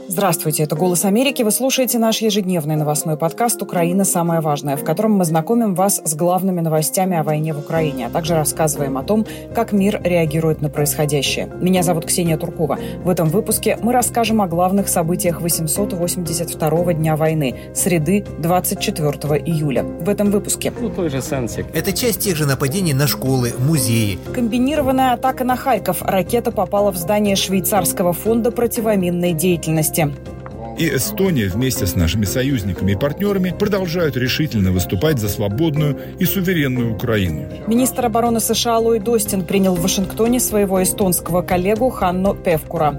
Здравствуйте, это «Голос Америки». Вы слушаете наш ежедневный новостной подкаст «Украина. Самое важное», в котором мы знакомим вас с главными новостями о войне в Украине, а также рассказываем о том, как мир реагирует на происходящее. Меня зовут Ксения Туркова. В этом выпуске мы расскажем о главных событиях 882-го дня войны, среды 24 июля. В этом выпуске. Это часть тех же нападений на школы, музеи. Комбинированная атака на Харьков. Ракета попала в здание швейцарского фонда противоминной деятельности. И Эстония вместе с нашими союзниками и партнерами продолжают решительно выступать за свободную и суверенную Украину. Министр обороны США Ллойд Остин принял в Вашингтоне своего эстонского коллегу Ханну Певкура.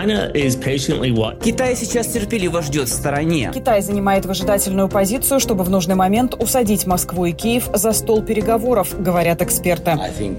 Китай сейчас терпеливо ждет в стороне. Китай занимает выжидательную позицию, чтобы в нужный момент усадить Москву и Киев за стол переговоров, говорят эксперты.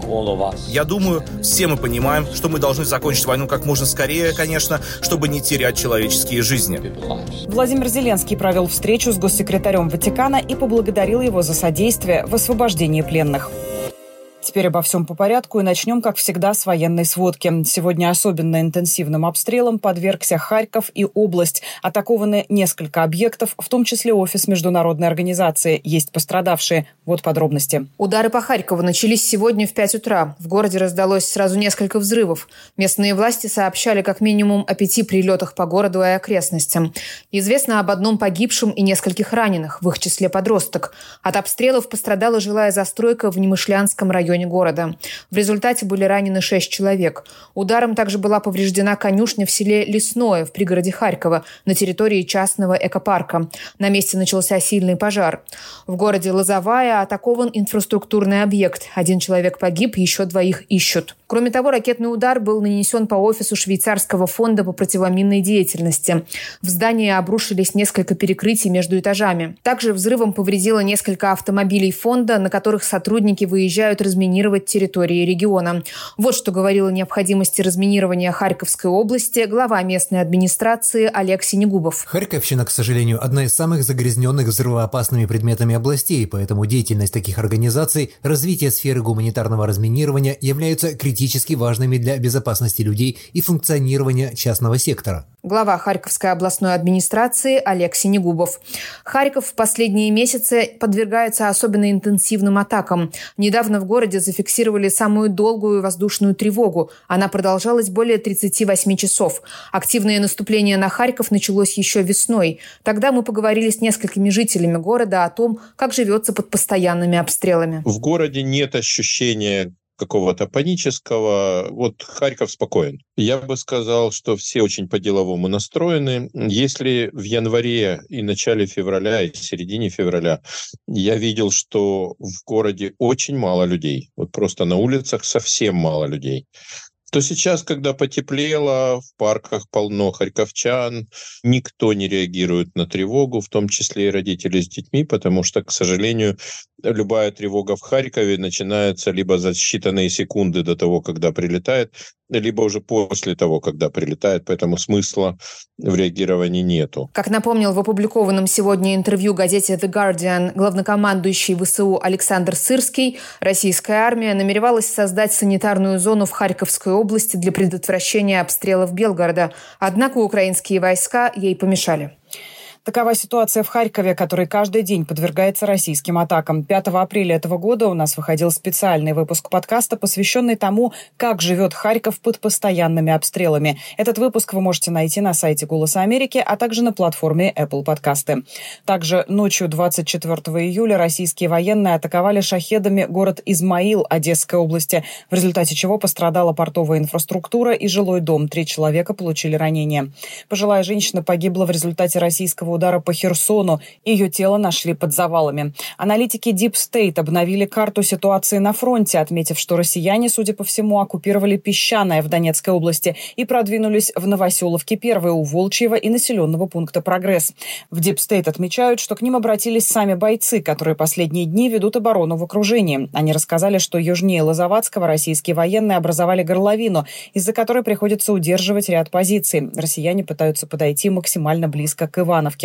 Я думаю, все мы понимаем, что мы должны закончить войну как можно скорее, конечно, чтобы не терять человеческие жизни. Владимир Зеленский провел встречу с госсекретарем Ватикана и поблагодарил его за содействие в освобождении пленных. Теперь обо всем по порядку и начнем, как всегда, с военной сводки. Сегодня особенно интенсивным обстрелом подвергся Харьков и область. Атакованы несколько объектов, в том числе офис международной организации. Есть пострадавшие. Вот подробности. Удары по Харькову начались сегодня в 5 утра. В городе раздалось сразу несколько взрывов. Местные власти сообщали как минимум о 5 прилетах по городу и окрестностям. Известно об одном погибшем и нескольких раненых, в их числе подросток. От обстрелов пострадала жилая застройка в Немышлянском районе города. В результате были ранены 6 человек. Ударом также была повреждена конюшня в селе Лесное в пригороде Харькова на территории частного экопарка. На месте начался сильный пожар. В городе Лозовая атакован инфраструктурный объект. 1 человек погиб, еще 2 ищут. Кроме того, ракетный удар был нанесен по офису швейцарского фонда по противоминной деятельности. В здании обрушились несколько перекрытий между этажами. Также взрывом повредило несколько автомобилей фонда, на которых сотрудники выезжают разминировать территории региона. Вот что говорил о необходимости разминирования Харьковской области глава местной администрации Олег Синегубов. Харьковщина, к сожалению, одна из самых загрязненных взрывоопасными предметами областей, поэтому деятельность таких организаций, развитие сферы гуманитарного разминирования являются критически важными для безопасности людей и функционирования частного сектора. Глава Харьковской областной администрации Олег Синегубов. Харьков в последние месяцы подвергается особенно интенсивным атакам. Недавно в городе зафиксировали самую долгую воздушную тревогу. Она продолжалась более 38 часов. Активное наступление на Харьков началось еще весной. Тогда мы поговорили с несколькими жителями города о том, как живется под постоянными обстрелами. В городе нет ощущения какого-то панического. Вот Харьков спокоен. Я бы сказал, что все очень по-деловому настроены. Если в январе и начале февраля, и в середине февраля я видел, что в городе очень мало людей, вот просто на улицах совсем мало людей, то сейчас, когда потеплело, в парках полно харьковчан, никто не реагирует на тревогу, в том числе и родители с детьми, потому что, к сожалению, любая тревога в Харькове начинается либо за считанные секунды до того, когда прилетает, либо уже после того, когда прилетает, поэтому смысла в реагировании нету. Как напомнил в опубликованном сегодня интервью газете The Guardian главнокомандующий ВСУ Александр Сырский, российская армия намеревалась создать санитарную зону в Харьковской области для предотвращения обстрелов Белгорода. Однако украинские войска ей помешали. Такова ситуация в Харькове, который каждый день подвергается российским атакам. 5 апреля этого года у нас выходил специальный выпуск подкаста, посвященный тому, как живет Харьков под постоянными обстрелами. Этот выпуск вы можете найти на сайте «Голоса Америки», а также на платформе Apple Подкасты. Также ночью 24 июля российские военные атаковали шахедами город Измаил Одесской области, в результате чего пострадала портовая инфраструктура и жилой дом. 3 человека получили ранения. Пожилая женщина погибла в результате российского удара по Херсону. Ее тело нашли под завалами. Аналитики Deep State обновили карту ситуации на фронте, отметив, что россияне, судя по всему, оккупировали Песчаное в Донецкой области и продвинулись в Новоселовке 1 у Волчьего и населенного пункта Прогресс. В Deep State отмечают, что к ним обратились сами бойцы, которые последние дни ведут оборону в окружении. Они рассказали, что южнее Лозоватского российские военные образовали горловину, из-за которой приходится удерживать ряд позиций. Россияне пытаются подойти максимально близко к Ивановке.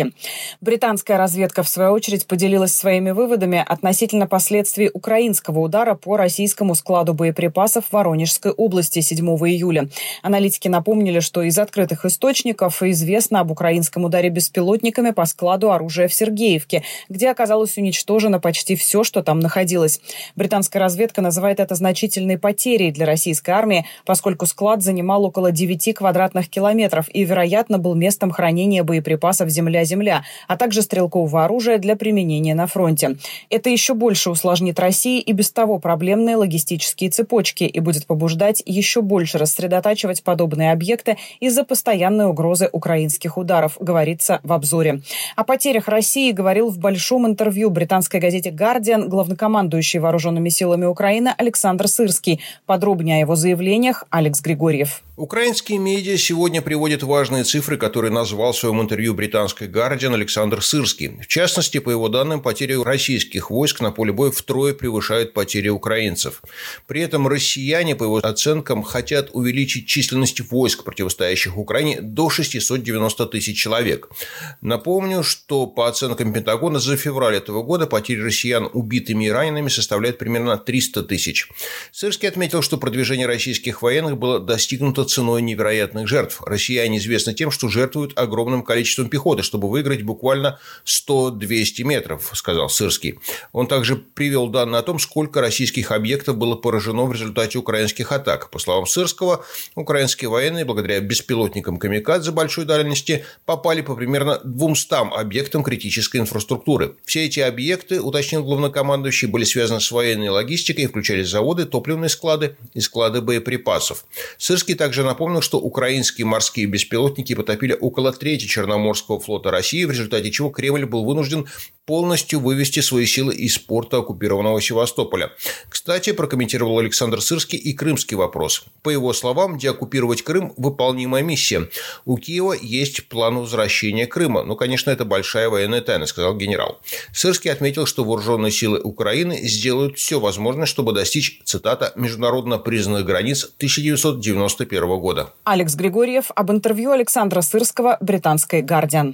Сырский. Британская разведка, в свою очередь, поделилась своими выводами относительно последствий украинского удара по российскому складу боеприпасов в Воронежской области 7 июля. Аналитики напомнили, что из открытых источников известно об украинском ударе беспилотниками по складу оружия в Сергеевке, где оказалось уничтожено почти все, что там находилось. Британская разведка называет это значительной потерей для российской армии, поскольку склад занимал около 9 квадратных километров и, вероятно, был местом хранения боеприпасов «Земля-Земля», а также стрелкового оружия для применения на фронте. Это еще больше усложнит России и без того проблемные логистические цепочки и будет побуждать еще больше рассредотачивать подобные объекты из-за постоянной угрозы украинских ударов, говорится в обзоре. О потерях России говорил в большом интервью британской газете «Гардиан» главнокомандующий вооруженными силами Украины Александр Сырский. Подробнее о его заявлениях Алекс Григорьев. Украинские медиа сегодня приводят важные цифры, которые назвал в своем интервью британской «Гардиан» Александр Сырский. В частности, по его данным, потери российских войск на поле боя втрое превышают потери украинцев. При этом россияне, по его оценкам, хотят увеличить численность войск, противостоящих Украине, до 690 тысяч человек. Напомню, что по оценкам Пентагона за февраль этого года потери россиян убитыми и ранеными составляют примерно 300 тысяч. Сырский отметил, что продвижение российских военных было достигнуто ценой невероятных жертв. Россияне известны тем, что жертвуют огромным количеством пехоты, чтобы выиграть буквально 100-200 метров, сказал Сырский. Он также привел данные о том, сколько российских объектов было поражено в результате украинских атак. По словам Сырского, украинские военные, благодаря беспилотникам «Камикадзе» большой дальности, попали по примерно 200 объектам критической инфраструктуры. Все эти объекты, уточнил главнокомандующий, были связаны с военной логистикой и включали заводы, топливные склады и склады боеприпасов. Сырский также напомнил, что украинские морские беспилотники потопили около трети Черноморского флота России, в результате чего Кремль был вынужден полностью вывести свои силы из порта оккупированного Севастополя. Кстати, прокомментировал Александр Сырский и крымский вопрос. По его словам, деоккупировать Крым – выполнимая миссия. У Киева есть план возвращения Крыма. Но, конечно, это большая военная тайна, сказал генерал. Сырский отметил, что вооруженные силы Украины сделают все возможное, чтобы достичь, цитата, международно признанных границ 1991 года. Алекс Григорьев об интервью Александра Сырского британской «Гардиан».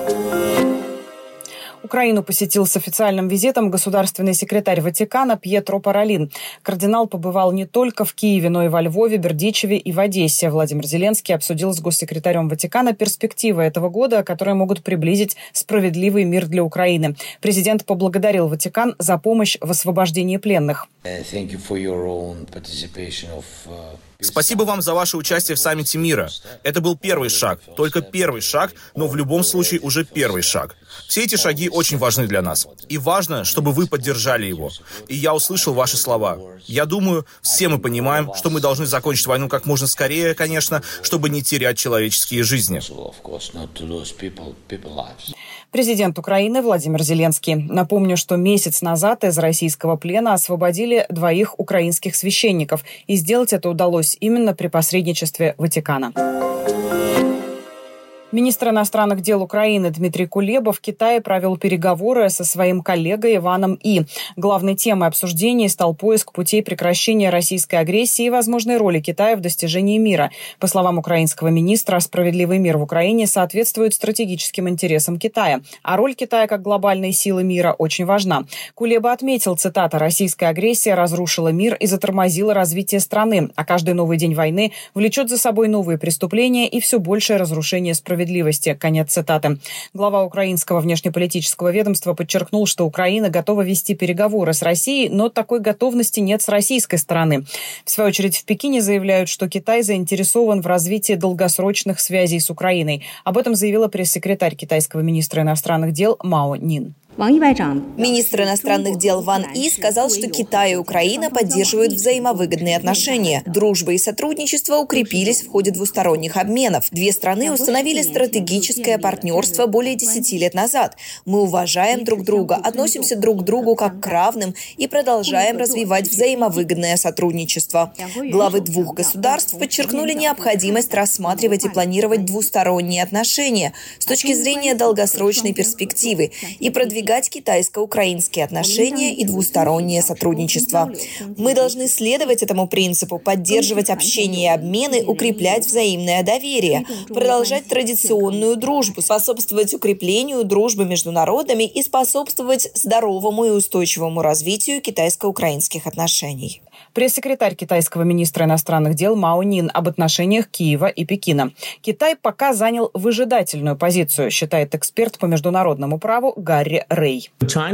Украину посетил с официальным визитом государственный секретарь Ватикана Пьетро Паролин. Кардинал побывал не только в Киеве, но и во Львове, Бердичеве и в Одессе. Владимир Зеленский обсудил с госсекретарем Ватикана перспективы этого года, которые могут приблизить справедливый мир для Украины. Президент поблагодарил Ватикан за помощь в освобождении пленных. Спасибо вам за ваше участие в саммите мира. Это был первый шаг, только первый шаг, но в любом случае уже первый шаг. Все эти шаги очень важны для нас. И важно, чтобы вы поддержали его. И я услышал ваши слова. Я думаю, все мы понимаем, что мы должны закончить войну как можно скорее, конечно, чтобы не терять человеческие жизни. Президент Украины Владимир Зеленский. Напомню, что месяц назад из российского плена освободили 2 украинских священников. И сделать это удалось именно при посредничестве Ватикана. Министр иностранных дел Украины Дмитрий Кулеба в Китае провел переговоры со своим коллегой Иваном И. Главной темой обсуждений стал поиск путей прекращения российской агрессии и возможной роли Китая в достижении мира. По словам украинского министра, справедливый мир в Украине соответствует стратегическим интересам Китая, а роль Китая как глобальной силы мира очень важна. Кулеба отметил, цитата, «Российская агрессия разрушила мир и затормозила развитие страны, а каждый новый день войны влечет за собой новые преступления и все большее разрушение справедливости». Конец цитаты. Глава украинского внешнеполитического ведомства подчеркнул, что Украина готова вести переговоры с Россией, но такой готовности нет с российской стороны. В свою очередь в Пекине заявляют, что Китай заинтересован в развитии долгосрочных связей с Украиной. Об этом заявила пресс-секретарь китайского министра иностранных дел Мао Нин. Министр иностранных дел Ван И сказал, что Китай и Украина поддерживают взаимовыгодные отношения. Дружба и сотрудничество укрепились в ходе двусторонних обменов. Две страны установили стратегическое партнерство более 10 лет назад. Мы уважаем друг друга, относимся друг к другу как к равным и продолжаем развивать взаимовыгодное сотрудничество. Главы 2 государств подчеркнули необходимость рассматривать и планировать двусторонние отношения с точки зрения долгосрочной перспективы и продвигать продвигать китайско-украинские отношения и двустороннее сотрудничество. Мы должны следовать этому принципу, поддерживать общение и обмены, укреплять взаимное доверие, продолжать традиционную дружбу, способствовать укреплению дружбы между народами и способствовать здоровому и устойчивому развитию китайско-украинских отношений. Пресс-секретарь китайского министра иностранных дел Мао Нин об отношениях Киева и Пекина. Китай пока занял выжидательную позицию, считает эксперт по международному праву Гарри Рэй.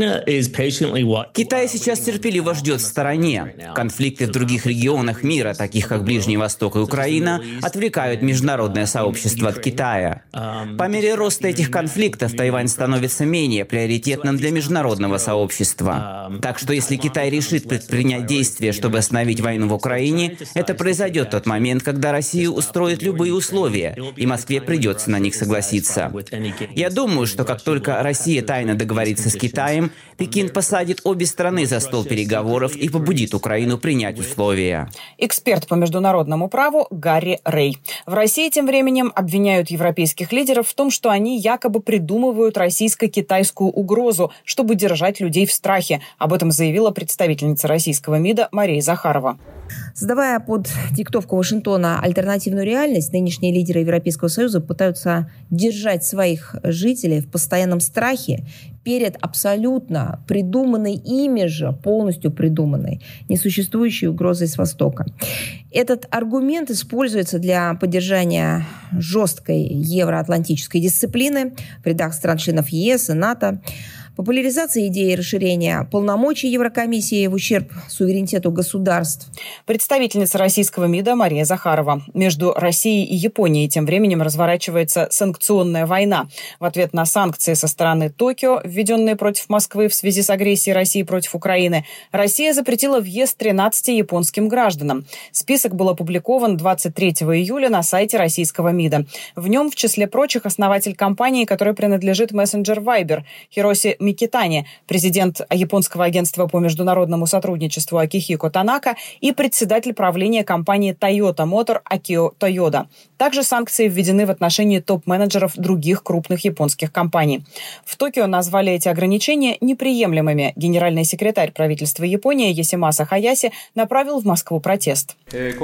Китай сейчас терпеливо ждет в стороне. Конфликты в других регионах мира, таких как Ближний Восток и Украина, отвлекают международное сообщество от Китая. По мере роста этих конфликтов Тайвань становится менее приоритетным для международного сообщества. Так что если Китай решит предпринять действия, чтобы остановить войну в Украине, это произойдет в тот момент, когда Россия устроит любые условия, и Москве придется на них согласиться. Я думаю, что как только Россия тайно договорится с Китаем, Пекин посадит обе страны за стол переговоров и побудит Украину принять условия. Эксперт по международному праву Гарри Рэй. В России тем временем обвиняют европейских лидеров в том, что они якобы придумывают российско-китайскую угрозу, чтобы держать людей в страхе. Об этом заявила представительница российского МИДа Мария Захарова. Создавая под диктовку Вашингтона альтернативную реальность, нынешние лидеры Европейского Союза пытаются держать своих жителей в постоянном страхе перед абсолютно придуманной ими же, полностью придуманной, несуществующей угрозой с Востока. Этот аргумент используется для поддержания жесткой евроатлантической дисциплины в рядах стран-членов ЕС и НАТО, популяризация идеи расширения полномочий Еврокомиссии в ущерб суверенитету государств. Представительница российского МИДа Мария Захарова. Между Россией и Японией тем временем разворачивается санкционная война. В ответ на санкции со стороны Токио, введенные против Москвы в связи с агрессией России против Украины, Россия запретила въезд 13 японским гражданам. Список был опубликован 23 июля на сайте российского МИДа. В нем, в числе прочих, основатель компании, которой принадлежит мессенджер Viber, Хироси Микитани, президент японского агентства по международному сотрудничеству Акихико Танака и председатель правления компании Toyota Motor Акио Тойода. Также санкции введены в отношении топ-менеджеров других крупных японских компаний. В Токио назвали эти ограничения неприемлемыми. Генеральный секретарь правительства Японии Ясимаса Хаяси направил в Москву протест.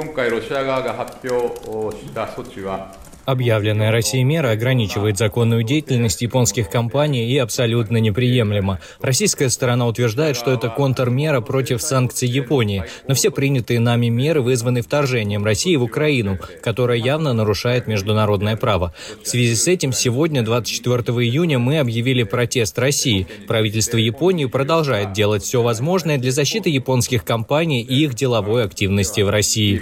Объявленная Россией мера ограничивает законную деятельность японских компаний и абсолютно неприемлема. Российская сторона утверждает, что это контрмера против санкций Японии, но все принятые нами меры вызваны вторжением России в Украину, которое явно нарушает международное право. В связи с этим сегодня, 24 июня, мы объявили протест России. Правительство Японии продолжает делать все возможное для защиты японских компаний и их деловой активности в России.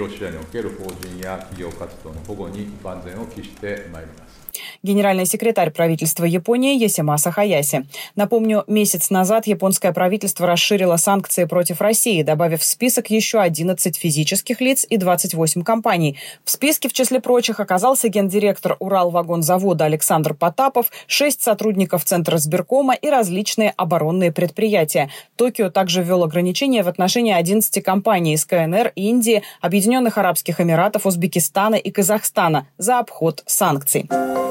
Генеральный секретарь правительства Японии Ясимаса Хаяси. Напомню, месяц назад японское правительство расширило санкции против России, добавив в список еще 11 физических лиц и 28 компаний. В списке, в числе прочих, оказался гендиректор Уралвагонзавода Александр Потапов, 6 сотрудников Центра сберкома и различные оборонные предприятия. Токио также ввел ограничения в отношении 11 компаний из КНР, Индии, Объединенных Арабских Эмиратов, Узбекистана и Казахстана за обход санкций.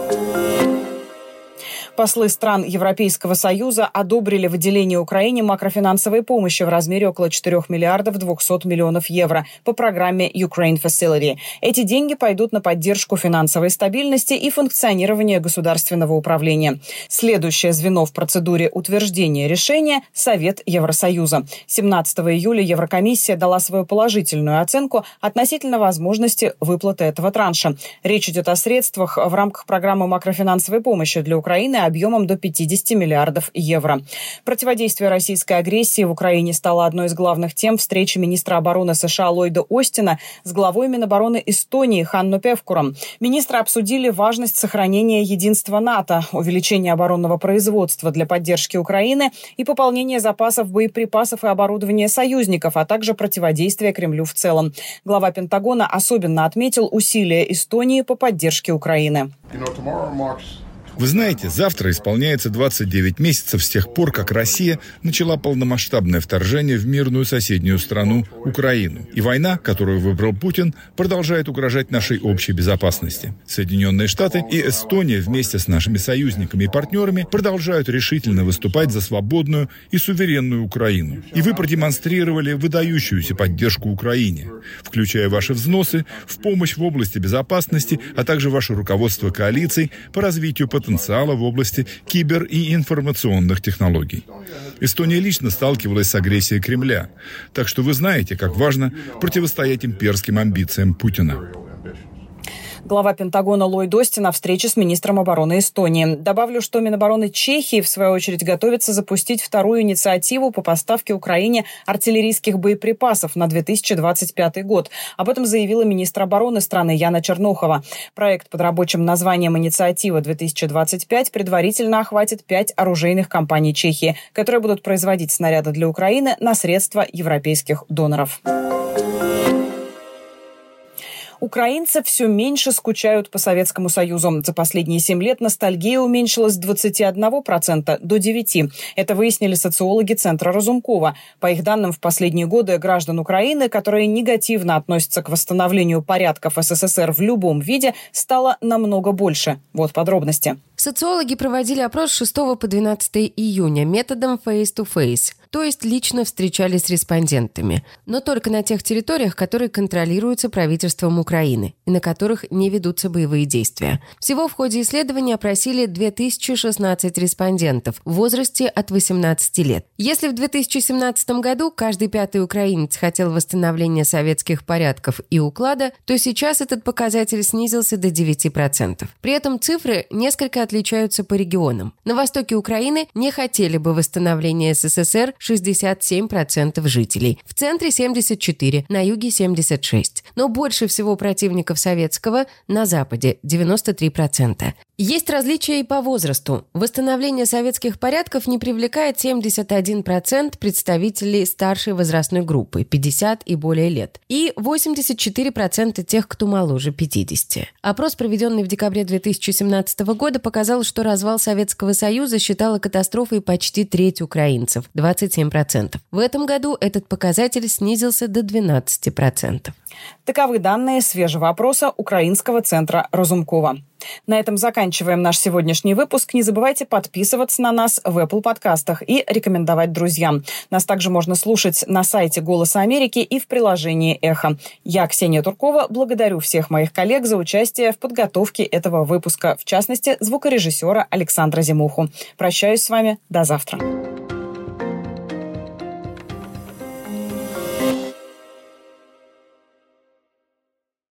Послы стран Европейского Союза одобрили выделение Украине макрофинансовой помощи в размере около 4 миллиардов 200 миллионов евро по программе Ukraine Facility. Эти деньги пойдут на поддержку финансовой стабильности и функционирования государственного управления. Следующее звено в процедуре утверждения решения – Совет Евросоюза. 17 июля Еврокомиссия дала свою положительную оценку относительно возможности выплаты этого транша. Речь идет о средствах в рамках программы макрофинансовой помощи для Украины объемом до 50 миллиардов евро. Противодействие российской агрессии в Украине стало одной из главных тем встречи министра обороны США Ллойда Остина с главой Минобороны Эстонии Ханну Певкуром. Министры обсудили важность сохранения единства НАТО, увеличения оборонного производства для поддержки Украины и пополнения запасов боеприпасов и оборудования союзников, а также противодействия Кремлю в целом. Глава Пентагона особенно отметил усилия Эстонии по поддержке Украины. Вы знаете, завтра исполняется 29 месяцев с тех пор, как Россия начала полномасштабное вторжение в мирную соседнюю страну Украину. И война, которую выбрал Путин, продолжает угрожать нашей общей безопасности. Соединенные Штаты и Эстония вместе с нашими союзниками и партнерами продолжают решительно выступать за свободную и суверенную Украину. И вы продемонстрировали выдающуюся поддержку Украине, включая ваши взносы в помощь в области безопасности, а также ваше руководство коалицией по развитию потенциала в области кибер- и информационных технологий. Эстония лично сталкивалась с агрессией Кремля, так что вы знаете, как важно противостоять имперским амбициям Путина. Глава Пентагона Ллойд Остин на встрече с министром обороны Эстонии. Добавлю, что Минобороны Чехии, в свою очередь, готовится запустить вторую инициативу по поставке Украине артиллерийских боеприпасов на 2025 год. Об этом заявила министр обороны страны Яна Чернохова. Проект под рабочим названием «Инициатива-2025» предварительно охватит 5 оружейных компаний Чехии, которые будут производить снаряды для Украины на средства европейских доноров. Украинцы все меньше скучают по Советскому Союзу. За последние 7 лет ностальгия уменьшилась с 21% до 9%. Это выяснили социологи Центра Разумкова. По их данным, в последние годы граждан Украины, которые негативно относятся к восстановлению порядков СССР в любом виде, стало намного больше. Вот подробности. Социологи проводили опрос с 6 по 12 июня методом face-to-face, то есть лично встречались с респондентами, но только на тех территориях, которые контролируются правительством Украины и на которых не ведутся боевые действия. Всего в ходе исследования опросили 2016 респондентов в возрасте от 18 лет. Если в 2017 году каждый 5-й украинец хотел восстановления советских порядков и уклада, то сейчас этот показатель снизился до 9%. При этом цифры несколько отличаются по регионам. На востоке Украины не хотели бы восстановления СССР 67% жителей, в центре 74%, на юге 76%. Но больше всего противников советского на западе 93%. Есть различия и по возрасту. Восстановление советских порядков не привлекает 71% представителей старшей возрастной группы, 50 и более лет, и 84% тех, кто моложе 50. Опрос, проведенный в декабре 2017 года, показал, что развал Советского Союза считала катастрофой почти треть украинцев, 27%. В этом году этот показатель снизился до 12%. Таковы данные свежего опроса Украинского центра Разумкова. На этом заканчиваем наш сегодняшний выпуск. Не забывайте подписываться на нас в Apple подкастах и рекомендовать друзьям. Нас также можно слушать на сайте «Голоса Америки» и в приложении «Эхо». Я, Ксения Туркова, благодарю всех моих коллег за участие в подготовке этого выпуска, в частности, звукорежиссера Александра Зимуху. Прощаюсь с вами. До завтра.